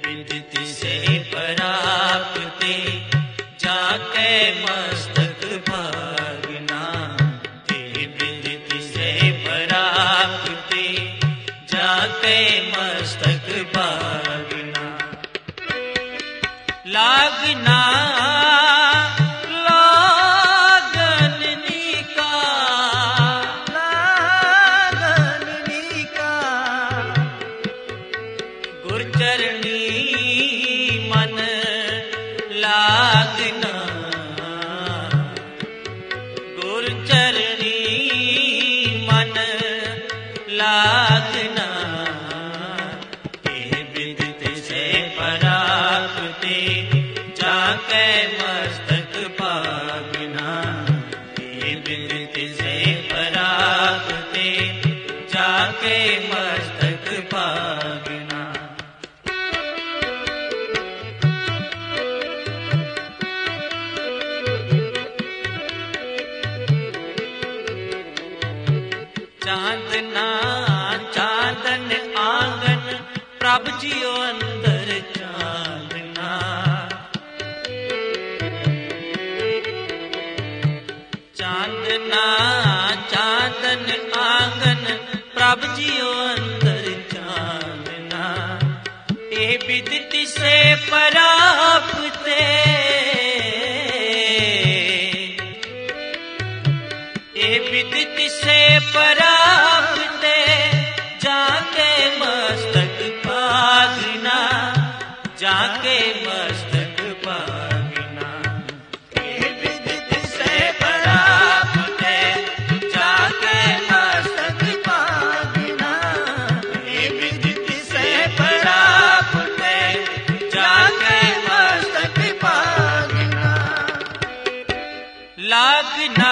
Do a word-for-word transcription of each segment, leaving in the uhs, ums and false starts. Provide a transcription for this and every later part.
विदित से परापते जाके मस्तक भागना। ते विदित से परापते जाके मस्तक भागना। लागना लागना ये विदित से परापते जाके मस्तक भागना। ये विदित से परापते जाके मस्तक भागना। चांदना चांदन आंगन प्रभ जियो अंदर चांदना। चांदना चांदन आंगन प्रभ जियो अंदर चांदना। ये विदित से परापते ये विदित से परापते जाके मस्तक भागना। जाके मस्तक भागना। ये विदित से परापते जाके मस्तक भागना। ये विदित से परापते जाके मस्तक भागना। लागना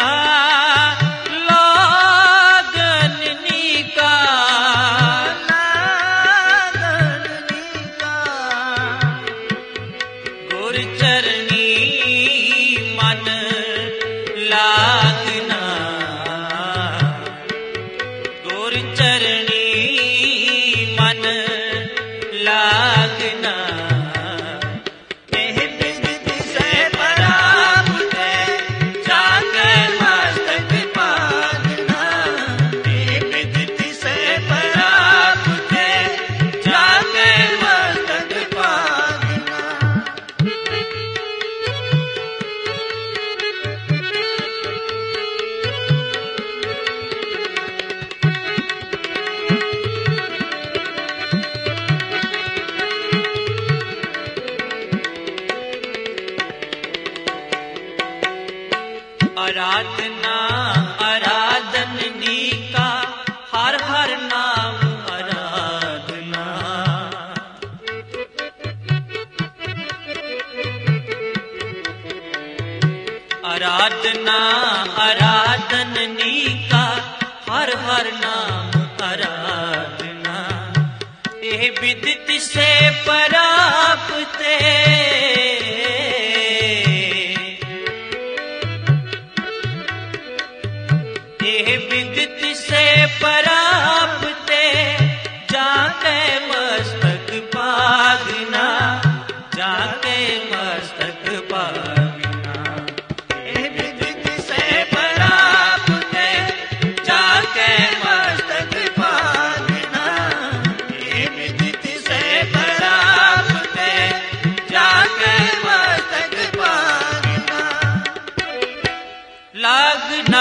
आराधना आराधनी का हर हर नाम आराधना। आराधना आराधनी का हर हर नाम आराधना। ये विदित से परापते ये विदित से परापते जाके मस्तक भागना। जाके मस्तक भागना। ये विदित से परापते जाके मस्तक भागना। ये विदित से परापते जाके मस्तक भागना। लागना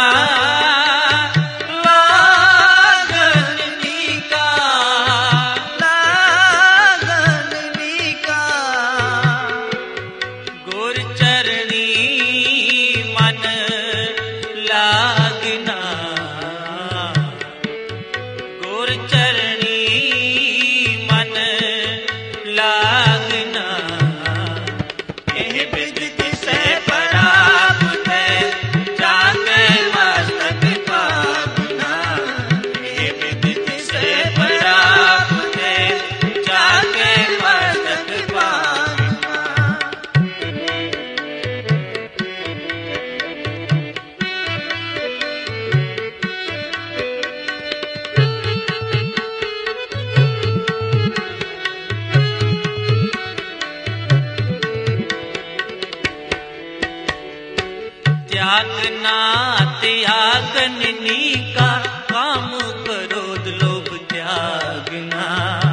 त्यागना त्यागन नीका, काम क्रोध लोभ त्यागना।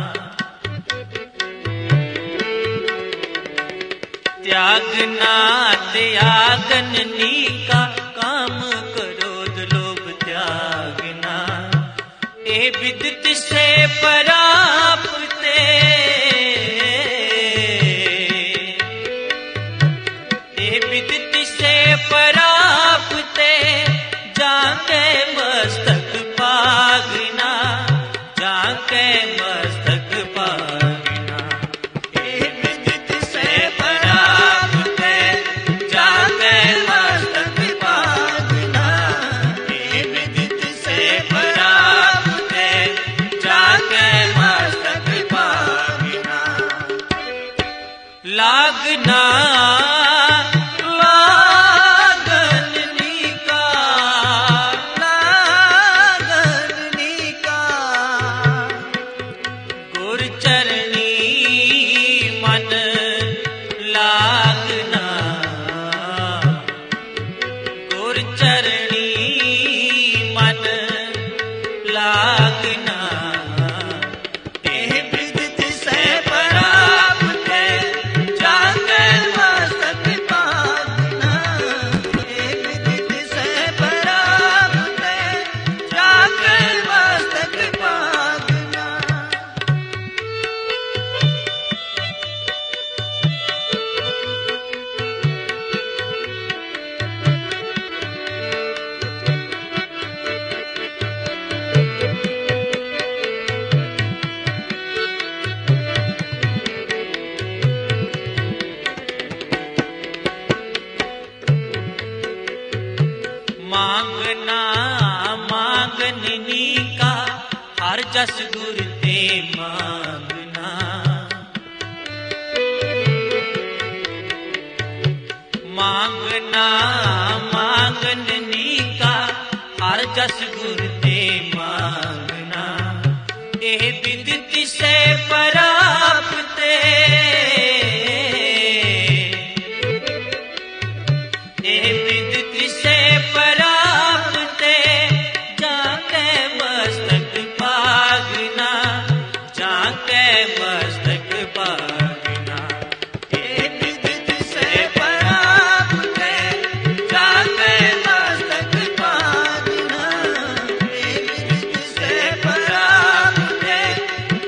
त्यागना त्यागन नीका, काम क्रोध लोभ त्यागना। ए विदित से परापते, ए विदित से परापते, जाके मस्तक पागना, जाके मस्तक पागना। ए विदित से परापते, जाके मस्तक पागना। ए विदित से परापते, जाके मस्तक पागना। लागना मांगना मांगनी का, हर जस गुर ते मांगना। मांगना मांगनी का, हर जस गुर ते मांगना। ए विदित से परापते, ए विदित से परापते, जाके मस्तक पागना, जाके मस्तक पागना। ए विदित से परापते, जाके मस्तक पागना। ए विदित से परापते,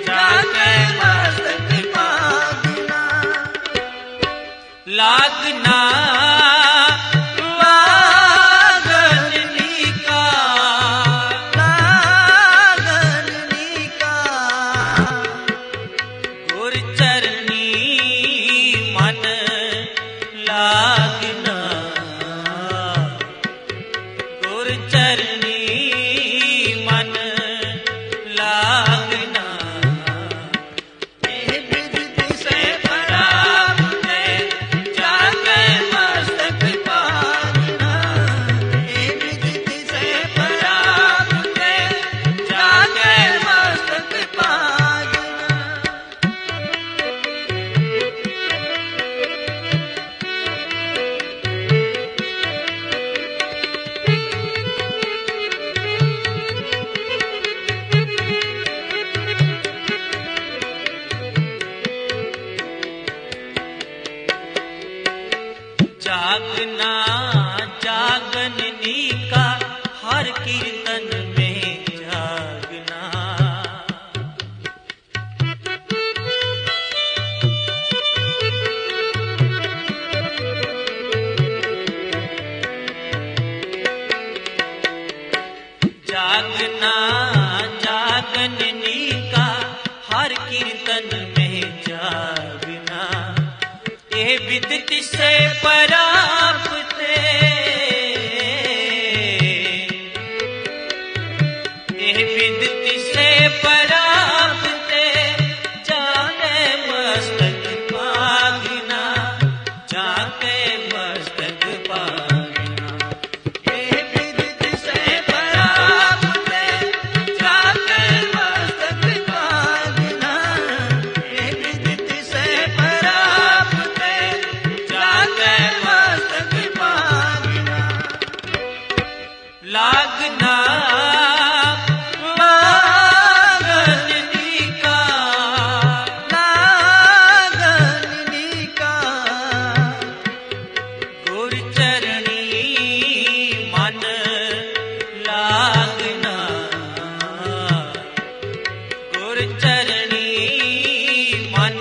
गुर चरणी मन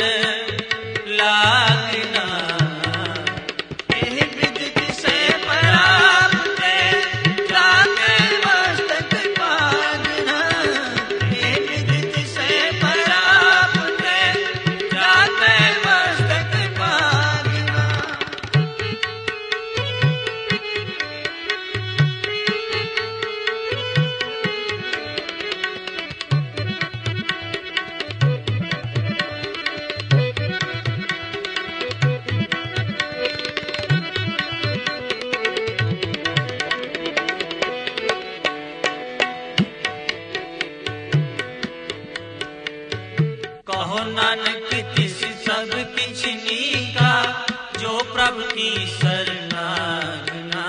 लागना। एह विदित से प्राप्त जाके मस्तक पागना। एह विदित से प्राप्त जाके मस्तक पागना। कहो नानक तिस सब किछ नीका, जो प्रभु की शरणागना।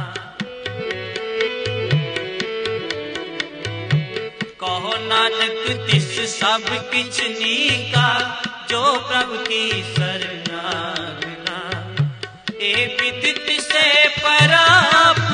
कहो नानक तिस सब किछ नीका, जो प्रभु की शरणागना। ए विदित से पराप